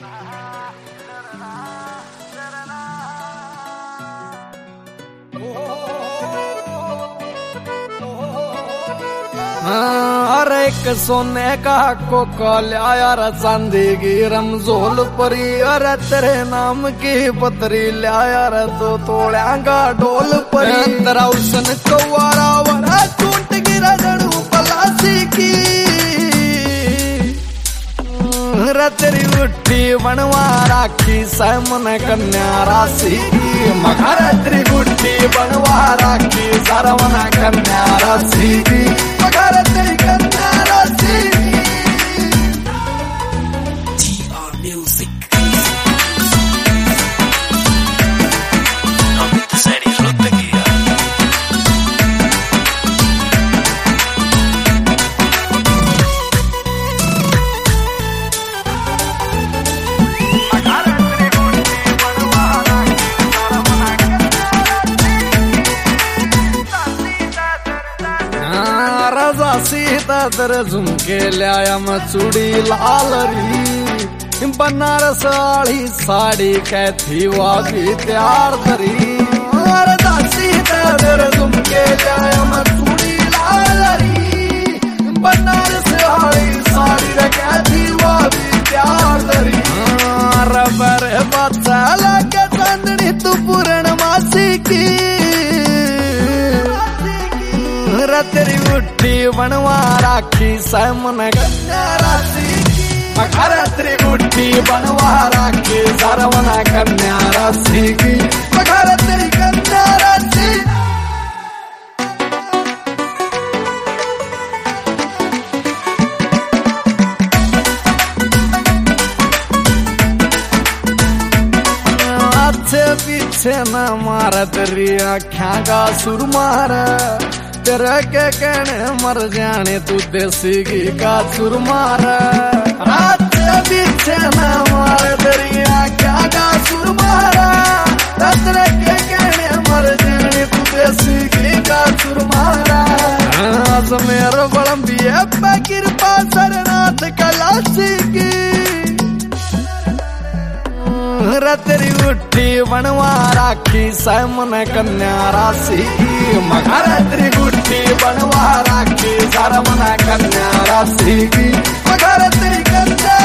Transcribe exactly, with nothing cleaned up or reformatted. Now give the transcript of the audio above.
अरे एक सोने का कोका लाया रे चांदी की रमजोल परी, अरे तेरे नाम की पतरी लाया रे तो तोड़ांगा डोल परी। तेरा उसन कौवारा वरा टूट गिरा जड़ू पलासी की, रे तेरी उठी बनवा राखी सैमन कन्या राशि की। मगर तेरी गुट्टी बनवा राखी सरवन कन्या राशि की, मगर तेरी कन्या राशि की। सीता तेरे झुमके लाया मैं चूड़ी लाल री, बनारस वाली साड़ी कैथी वो भी तैयार करी। सीता तेरे झुमके लाया मैं चूड़ी लाल री, बनारस वाली साड़ी कैथी वो भी तैयार करी। रे बच्चा लगे चांदनी तू पूर्णमासी की, तेरी उठी बनवा राखी सैमन कन्या राशि की, मगर तेरी उठी बनवा राखी सरवन कन्या राशि की, मगर तेरी कन्या राशि। अच्छे पीछे न मार तेरी आख्या का सुर मार, तेरे के कहने मर जाने तू देसी घी का सुर मार। राज्य पीछे न मार तेरी क्या का सुर मारा, तेरे के कहने मर जाने तू देसी घी का सुर मारा। आज मेरे बड़म्बिया पे कृपा सरनाथ कलासी की, तेरी उठी बनवा राखी सैमन कन्या राशि की, मगर तेरी उठी बनवा राखी सरवन कन्या राशि की, मगर तेरी कन्या